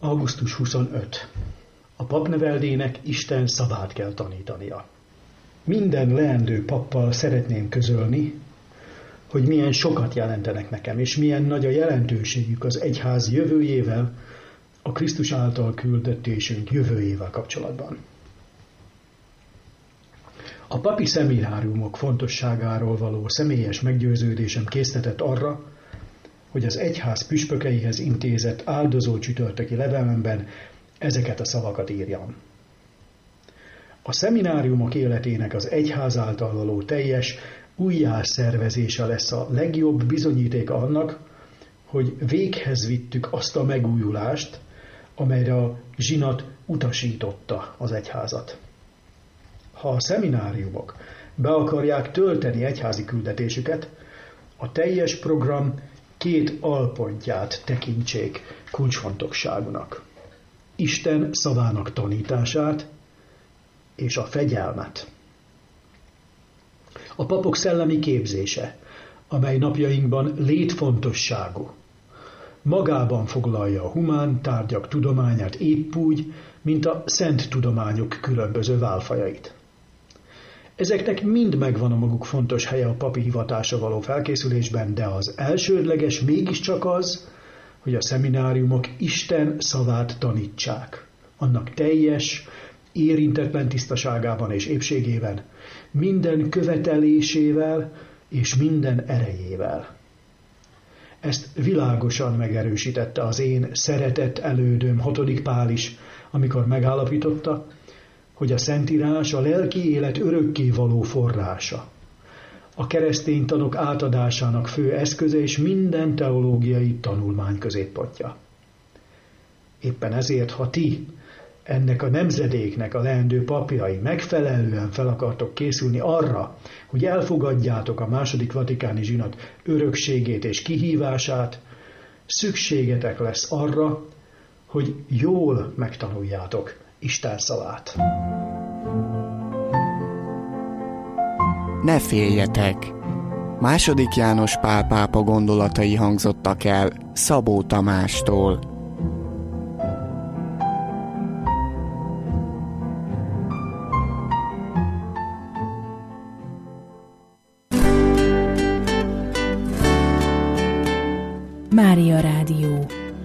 Augusztus 25. A papneveldének Isten szavát kell tanítania. Minden leendő pappal szeretném közölni, hogy milyen sokat jelentenek nekem, és milyen nagy a jelentőségük az egyház jövőjével, a Krisztus által küldetésünk jövőjével kapcsolatban. A papi szemináriumok fontosságáról való személyes meggyőződésem késztetett arra, hogy az egyház püspökeihez intézett áldozó csütörtöki levelemben ezeket a szavakat írjam. A szemináriumok életének az egyház által való teljes újjászervezése lesz a legjobb bizonyítéka annak, hogy véghez vittük azt a megújulást, amelyre a zsinat utasította az egyházat. Ha a szemináriumok be akarják tölteni egyházi küldetésüket, a teljes program 2 alpontját tekintsék kulcsfontosságúnak. Isten szavának tanítását és a fegyelmet. A papok szellemi képzése, amely napjainkban létfontosságú, magában foglalja a humán tárgyak tudományát épp úgy, mint a szent tudományok különböző válfajait. Ezeknek mind megvan a maguk fontos helye a papi hivatásra való felkészülésben, de az elsődleges mégiscsak az, hogy a szemináriumok Isten szavát tanítsák. Annak teljes, érintetlen tisztaságában és épségében, minden követelésével és minden erejével. Ezt világosan megerősítette az én szeretett elődöm 6. Pál is, amikor megállapította, hogy a Szentírás a lelki élet örökké való forrása, a keresztény tanok átadásának fő eszköze és minden teológiai tanulmány középpontja. Éppen ezért, ha ti, ennek a nemzedéknek a leendő papjai megfelelően fel akartok készülni arra, hogy elfogadjátok a II. Vatikáni zsinat örökségét és kihívását, szükségetek lesz arra, hogy jól megtanuljátok Isten szavát. Ne féljetek! II. János Pál pápa gondolatai hangzottak el Szabó Tamástól. Mária Rádió.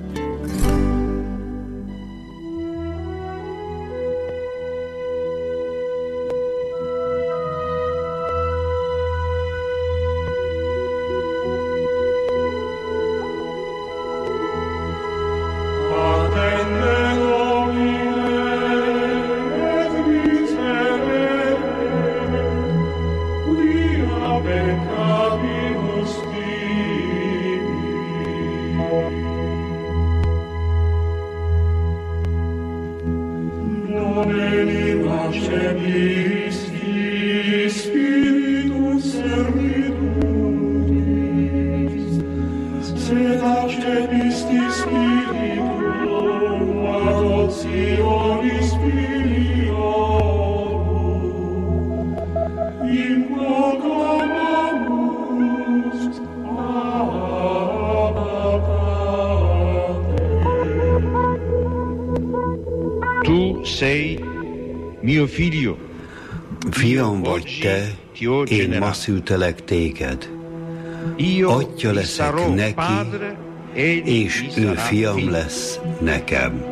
Fiam vagy te, én ma szültelek téged. Atya leszek neki, és ő fiam lesz nekem.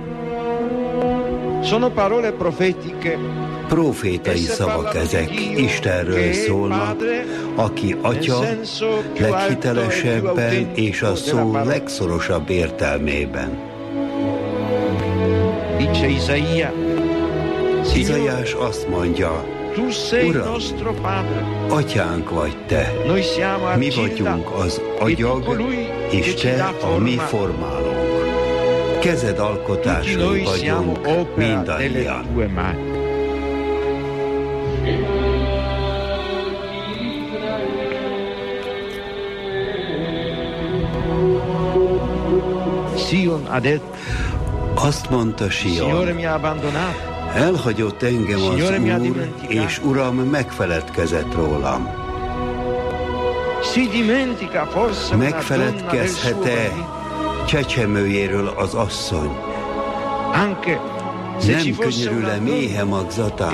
Profétai szavak ezek, Istenről szólnak, aki Atya leghitelesebben és a szó legszorosabb értelmében. Izaiás azt mondja, Uram, atyánk vagy te, mi vagyunk az agyag, és te a mi formálónk. Kezed alkotásai vagyunk mindannyian. Azt mondta Sion, elhagyott engem az Úr, és Uram megfeledkezett rólam. Megfeledkezhet-e csecsemőjéről az asszony, Nem könyörül-e méhe magzatán?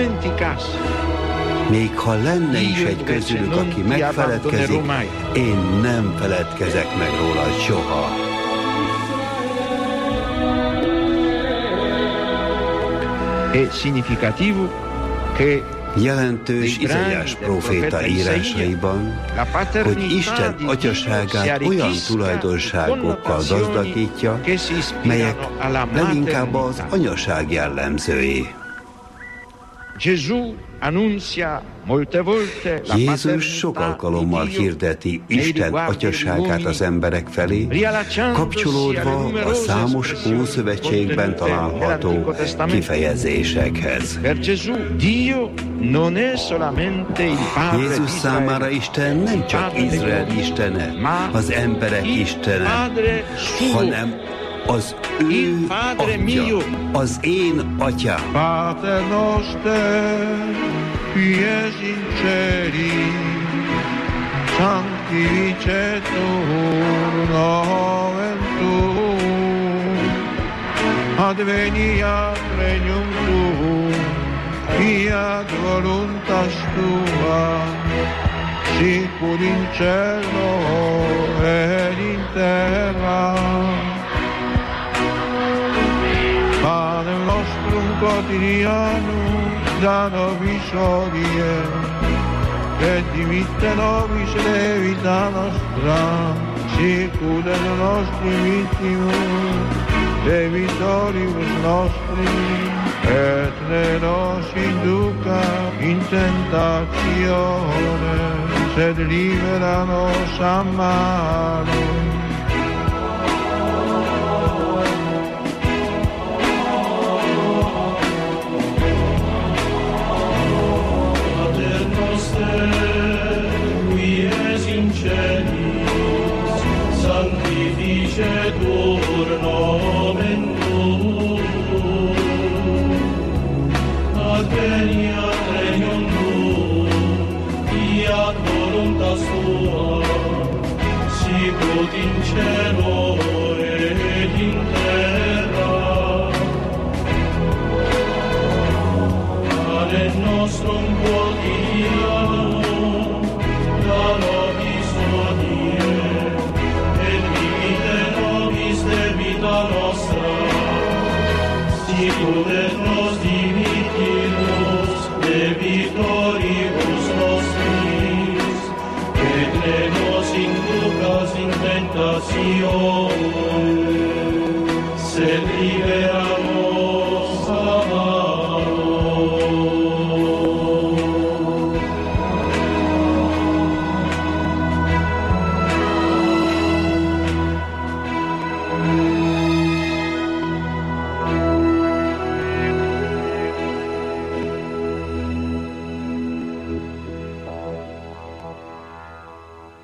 Még ha lenne is egy közülük, aki megfeledkezik, én nem feledkezek meg rólad soha. Jelentős Izaiás próféta írásaiban, hogy Isten atyaságát olyan tulajdonságokkal gazdagítja, melyek leginkább az anyaság jellemzői. Jézus sok alkalommal hirdeti Isten atyaságát az emberek felé, kapcsolódva a számos Ószövetségben található kifejezésekhez. Jézus számára Isten nem csak Izrael istene, az emberek istene, hanem az ő atya, az én atyám. Pater noster, qui es in celi, sanctificetur nomen tuum, adveniat regnum tuum, fiat voluntas tua, sicut in cielo et in terra. Panem nostrum quotidianum da nobis hodie, et dimitte nobis debita nostra, sicut et nostri vittimus debitoribus nostris, et ne nos induca in tentatione, sed libera nos a malo. Sanctificetur nomen tuum, adveniat regnum tuum, fiat voluntas tua, sicut in cielo et in terra. Panem nostrum quotidianum da nobis hodie, et dimitte nobis debita nostra, sicut et nos dimittimus debitoribus nostris, et ne nos inducas in tentatione, sed